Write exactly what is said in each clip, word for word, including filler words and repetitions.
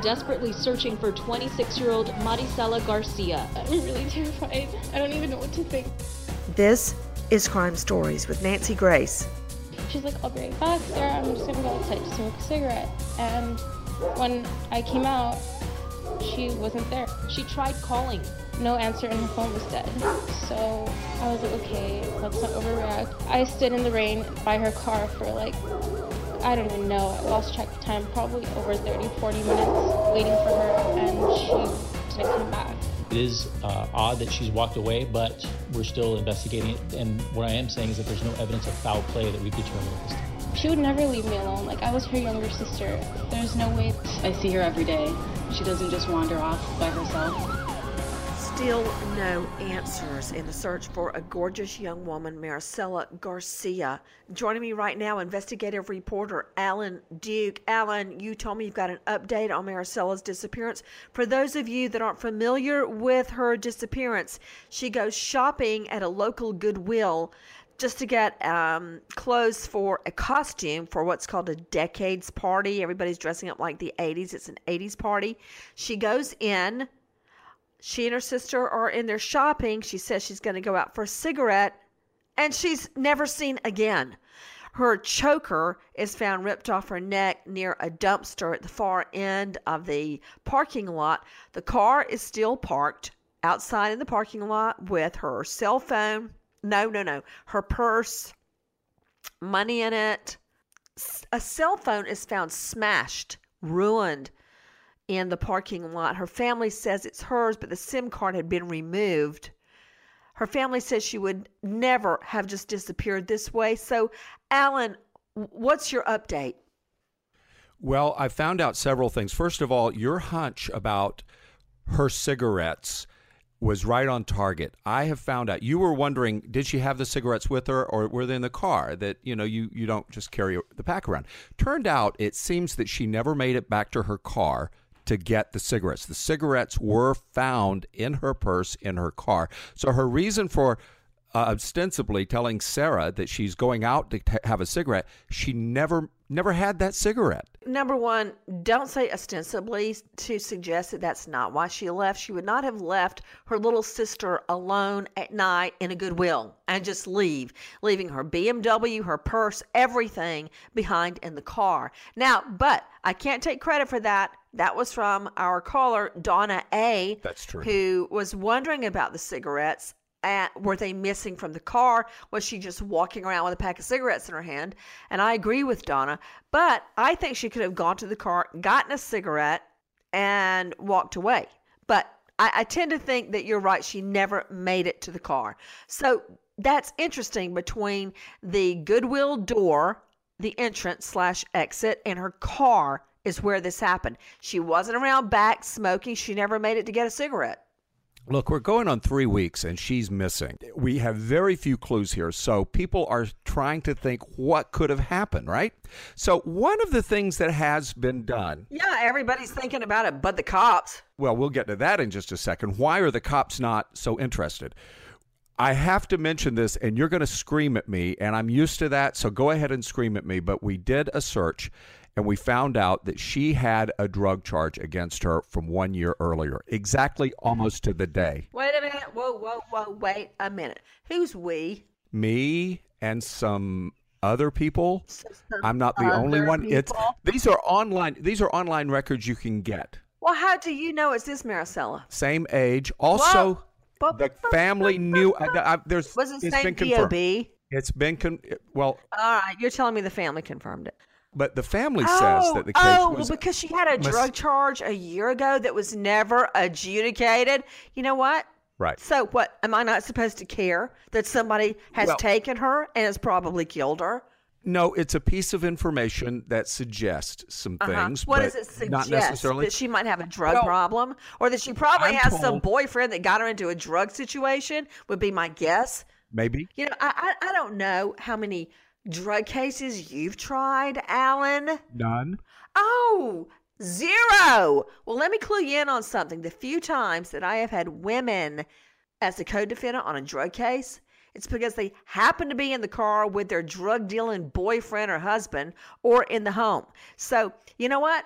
desperately searching for twenty-six-year-old Maricela Garcia. I'm really terrified. I don't even know what to think. This is Crime Stories with Nancy Grace. She's like, I'll be right back, Sarah. I'm just going to go outside to smoke a cigarette. And when I came out, she wasn't there. She tried calling. No answer, and her phone was dead. So I was like, okay, let's not overreact. I stood in the rain by her car for like, I don't even know, I lost track of time, probably over thirty, forty minutes waiting for her, and she didn't come back. It is uh, odd that she's walked away, but we're still investigating it. And what I am saying is that there's no evidence of foul play that we've determined at this time. She would never leave me alone. Like, I was her younger sister. There's no way. I see her every day. She doesn't just wander off by herself. Still no answers in the search for a gorgeous young woman, Maricela Garcia. Joining me right now, investigative reporter Alan Duke. Alan, you told me you've got an update on Maricela's disappearance. For those of you that aren't familiar with her disappearance, she goes shopping at a local Goodwill just to get um, clothes for a costume for what's called a decades party. Everybody's dressing up like the eighties. It's an eighties party. She goes in. She and her sister are in there shopping. She says she's going to go out for a cigarette, and she's never seen again. Her choker is found ripped off her neck near a dumpster at the far end of the parking lot. The car is still parked outside in the parking lot with her cell phone. No, no, no. Her purse, money in it. A cell phone is found smashed, ruined in the parking lot. Her family says it's hers, but the SIM card had been removed. Her family says she would never have just disappeared this way. So, Alan, what's your update? Well, I found out several things. First of all, your hunch about her cigarettes was right on target. I have found out. You were wondering, did she have the cigarettes with her, or were they in the car? That, you know, you, you don't just carry the pack around. Turned out, it seems that she never made it back to her car to get the cigarettes. The cigarettes were found in her purse in her car. So her reason for uh, ostensibly telling Sarah that she's going out to t- have a cigarette, she never never had that cigarette. Number one, don't say ostensibly to suggest that that's not why she left. She would not have left her little sister alone at night in a Goodwill and just leave, leaving her B M W, her purse, everything behind in the car. Now, but I can't take credit for that. That was from our caller, Donna A. That's true. Who was wondering about the cigarettes. At, were they missing from the car? Was she just walking around with a pack of cigarettes in her hand? And I agree with Donna, but I think she could have gone to the car, gotten a cigarette, and walked away. But I, I tend to think that you're right. She never made it to the car. So that's interesting. Between the Goodwill door, the entrance slash exit, and her car is where this happened. She wasn't around back smoking. She never made it to get a cigarette. Look, we're going on three weeks and she's missing. We have very few clues here, so people are trying to think what could have happened, right? So one of the things that has been done... Yeah, everybody's thinking about it, but the cops. Well, we'll get to that in just a second. Why are the cops not so interested? I have to mention this, and you're going to scream at me, and I'm used to that, so go ahead and scream at me, but we did a search, and we found out that she had a drug charge against her from one year earlier, exactly almost to the day. Wait a minute. Whoa, whoa, whoa. Wait a minute. Who's we? Me and some other people. Some I'm not the only one. people? It's these are online. These are online records you can get. Well, how do you know it's this Maricela? Same age. Also, Whoa. the family knew. I, I, there's. Was it it's same been P O confirmed. B? It's been con- well. All right, you're telling me the family confirmed it. But the family oh, says that the case oh, was... well, because she had a mis- drug charge a year ago that was never adjudicated. You know what? Right. So what, am I not supposed to care that somebody has Well- taken her and has probably killed her? No, it's a piece of information that suggests some Uh-huh. things, What but does it suggest? not necessarily. That she might have a drug Well, problem? Or that she probably I'm has some told- boyfriend that got her into a drug situation would be my guess. Maybe. You know, I, I, I don't know how many drug cases you've tried, Alan. None. Oh, zero. Well, let me clue you in on something. The few times that I have had women as a co-defendant on a drug case, it's because they happen to be in the car with their drug dealing boyfriend or husband or in the home. So, you know what?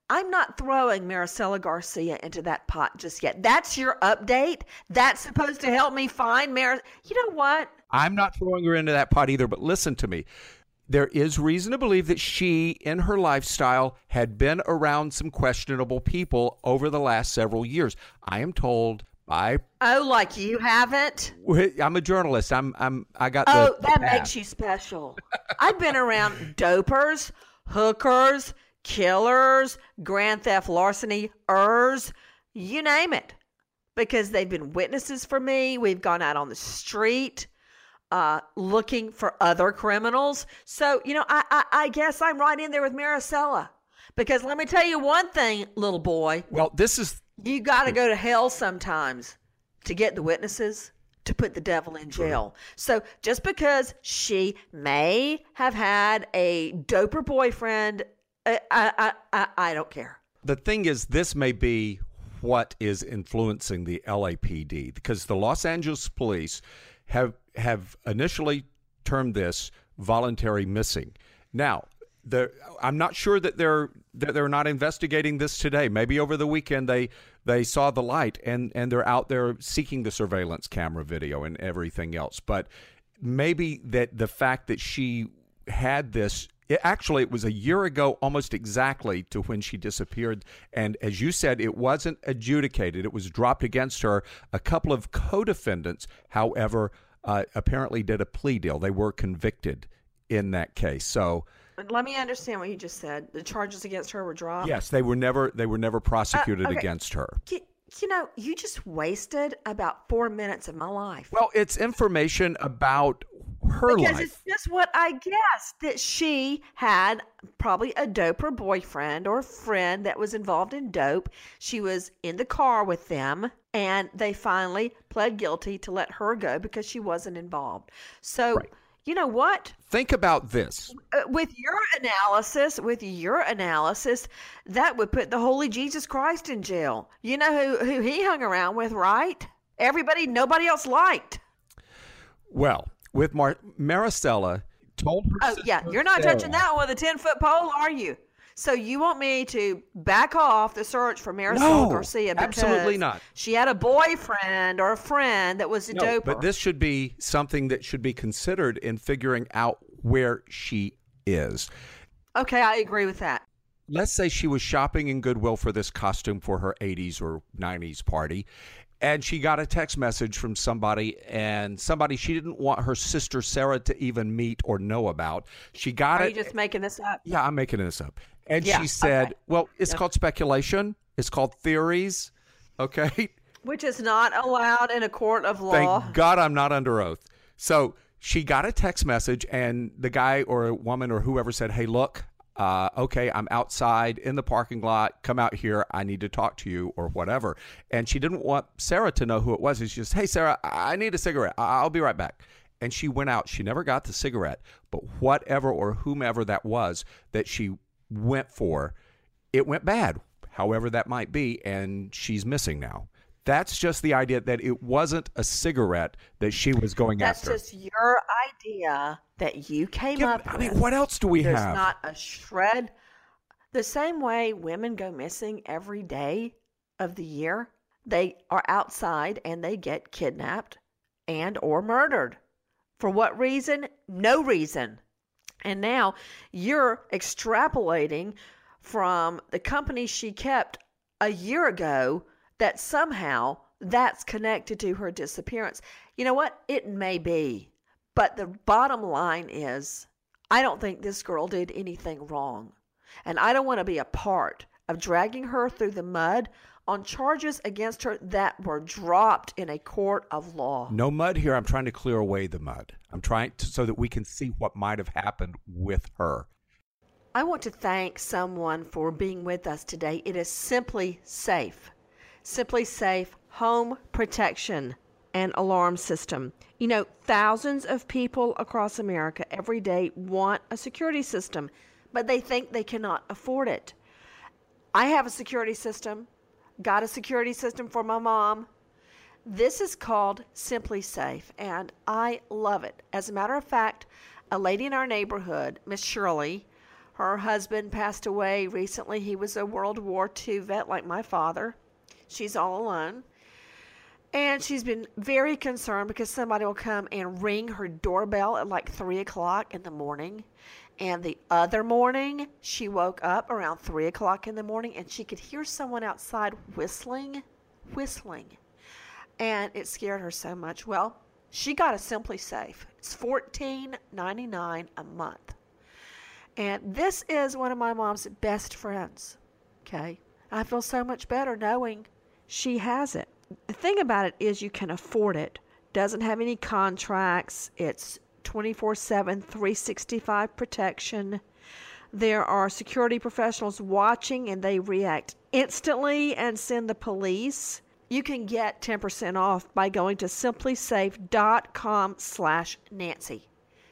I'm not throwing Maricela Garcia into that pot just yet. That's your update? That's supposed to help me find Mar. You know what? I'm not throwing her into that pot either, but listen to me. There is reason to believe that she, in her lifestyle, had been around some questionable people over the last several years. I am told by... Oh, like you haven't? I'm a journalist. I'm. I'm. I got. Oh, the, that the makes you special. I've been around dopers, hookers, killers, grand theft larceny-ers, you name it, because they've been witnesses for me. We've gone out on the street uh, looking for other criminals. So, you know, I, I, I guess I'm right in there with Maricela, because let me tell you one thing, little boy. Well, this is... You got to go to hell sometimes to get the witnesses, to put the devil in jail. So just because she may have had a doper boyfriend, I, I, I, I don't care. The thing is, this may be what is influencing the L A P D, because the Los Angeles police have have initially termed this voluntary missing. Now, the, I'm not sure that they're that they're not investigating this today. Maybe over the weekend they they saw the light and and they're out there seeking the surveillance camera video and everything else. But maybe that the fact that she had this, it, actually it was a year ago almost exactly to when she disappeared, and as you said, it wasn't adjudicated. It was dropped against her. A couple of co-defendants, however, uh, apparently did a plea deal. They were convicted in that case. So let me understand what you just said. The charges against her were dropped? yes, they were never they were never prosecuted uh, okay. against her. You, you know, you just wasted about four minutes of my life. Well, it's information about her because life. It's just what I guessed, that she had probably a doper boyfriend or friend that was involved in dope. She was in the car with them, and they finally pled guilty to let her go because she wasn't involved. So, right. You know what? Think about this. Uh, with your analysis, with your analysis, that would put the Holy Jesus Christ in jail. You know who, who he hung around with, right? Everybody, nobody else liked. Well, with Mar- Maricela told her. Oh, yeah. You're not Sarah, touching that one with a ten-foot pole, are you? So you want me to back off the search for Maricela no, Garcia because absolutely not. She had a boyfriend or a friend that was a no, doper. But this should be something that should be considered in figuring out where she is. Okay, I agree with that. Let's say she was shopping in Goodwill for this costume for her eighties or nineties party, and she got a text message from somebody, and somebody she didn't want her sister Sarah to even meet or know about. She got Are it. you just making this up? Yeah, I'm making this up. And yeah, she said, okay. well, it's yep. called speculation. It's called theories. Okay. Which is not allowed in a court of law. Thank God I'm not under oath. So she got a text message, and the guy or a woman or whoever said, hey, look, uh, okay, I'm outside in the parking lot. Come out here. I need to talk to you or whatever. And she didn't want Sarah to know who it was. She just, hey, Sarah, I need a cigarette. I'll be right back. And she went out. She never got the cigarette. But whatever or whomever that was that she went for, it went bad, however that might be, and she's missing now. That's just the idea that it wasn't a cigarette that she was going That's after. That's just your idea that you came Give, up I with. mean, what else do we There's have? There's not a shred. The same way women go missing every day of the year, they are outside and they get kidnapped and or murdered. For what reason? No reason. And now you're extrapolating from the company she kept a year ago that somehow that's connected to her disappearance. You know what? It may be. But the bottom line is, I don't think this girl did anything wrong. And I don't want to be a part of dragging her through the mud on charges against her that were dropped in a court of law. No mud here. I'm trying to clear away the mud. I'm trying to, so that we can see what might have happened with her. I want to thank someone for being with us today. It is Simply Safe. Simply Safe Home Protection and Alarm System. You know, thousands of people across America every day want a security system, but they think they cannot afford it. I have a security system. Got a security system for my mom. This is called Simply Safe, and I love it. As a matter of fact, a lady in our neighborhood, Miss Shirley, Her husband passed away recently. He was a World War Two vet like my father. She's all alone. And she's been very concerned because somebody will come and ring her doorbell at like three o'clock in the morning. And the other morning, she woke up around three o'clock in the morning and she could hear someone outside whistling, whistling. And it scared her so much. Well, she got a Simply Safe. It's fourteen ninety-nine a month. And this is one of my mom's best friends. Okay? I feel so much better knowing she has it. The thing about it is you can afford it. Doesn't have any contracts. It's twenty-four seven, three sixty-five protection. There are security professionals watching and they react instantly and send the police. You can get ten percent off by going to simplysafe.com slash Nancy.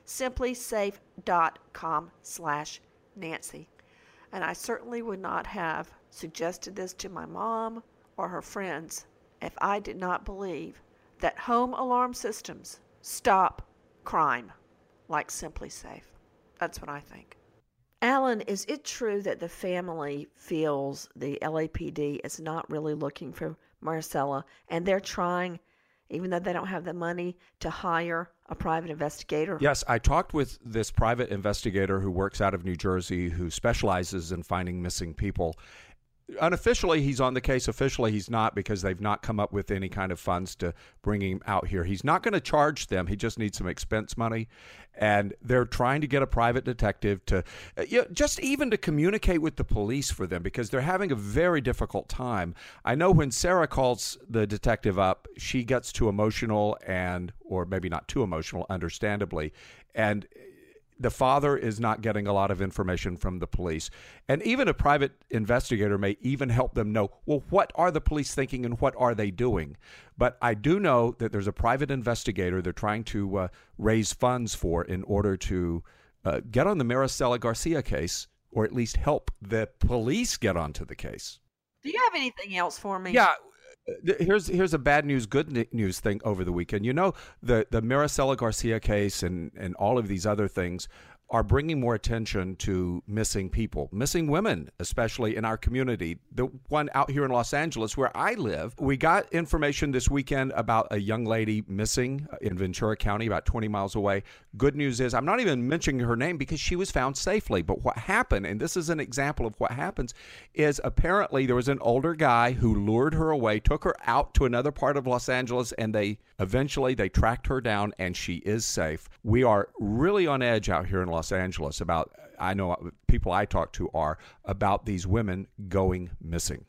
simplysafe.com slash Nancy. And I certainly would not have suggested this to my mom or her friends if I did not believe that home alarm systems stop crime like Simply Safe. That's what I think. Alan, is it true that the family feels the L A P D is not really looking for Maricela, and they're trying, even though they don't have the money, to hire a private investigator? Yes, I talked with this private investigator who works out of New Jersey who specializes in finding missing people. Unofficially, he's on the case. Officially, he's not, because they've not come up with any kind of funds to bring him out here. He's not going to charge them. He just needs some expense money. And they're trying to get a private detective to, you know, just even to communicate with the police for them, because they're having a very difficult time. I know when Sarah calls the detective up, she gets too emotional and, or maybe not too emotional, understandably. And the father is not getting a lot of information from the police. And even a private investigator may even help them know, well, what are the police thinking and what are they doing? But I do know that there's a private investigator they're trying to uh, raise funds for in order to uh, get on the Maricela Garcia case, or at least help the police get onto the case. Do you have anything else for me? Yeah. Here's here's a bad news, good news thing over the weekend. You know, the, the Maricela Garcia case and, and all of these other things are bringing more attention to missing people, missing women, especially in our community. The one out here in Los Angeles where I live, we got information this weekend about a young lady missing in Ventura County, about twenty miles away. Good news is I'm not even mentioning her name because she was found safely. But what happened, and this is an example of what happens, is apparently there was an older guy who lured her away, took her out to another part of Los Angeles, and they eventually they tracked her down, and she is safe. We are really on edge out here in Los Angeles about, I know people I talk to are, about these women going missing.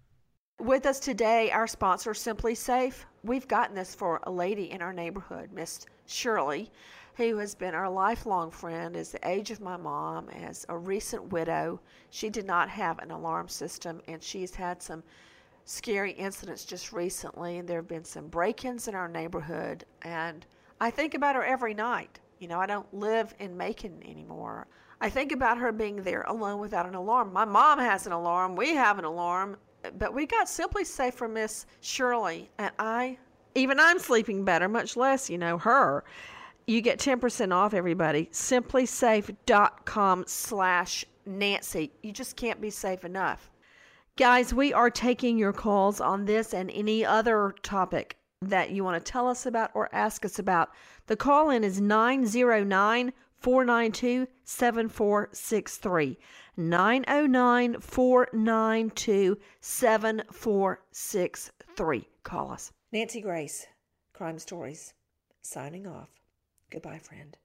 With us today, our sponsor, Simply Safe. We've gotten this for a lady in our neighborhood, Miss Shirley, who has been our lifelong friend, is the age of my mom, as a recent widow. She did not have an alarm system, and she's had some scary incidents just recently, and there have been some break-ins in our neighborhood, and I think about her every night. You know, I don't live in Macon anymore. I think about her being there alone without an alarm. My mom has an alarm. We have an alarm. But we got Simply Safe for Miss Shirley. And I, even I'm sleeping better, much less, you know, her. You get ten percent off, everybody. Simplysafe.com slash Nancy. You just can't be safe enough. Guys, we are taking your calls on this and any other topic that you want to tell us about or ask us about. The call-in is nine zero nine, four nine two, seven four six three. nine zero nine, four nine two, seven four six three. Call us. Nancy Grace, Crime Stories, signing off. Goodbye, friend.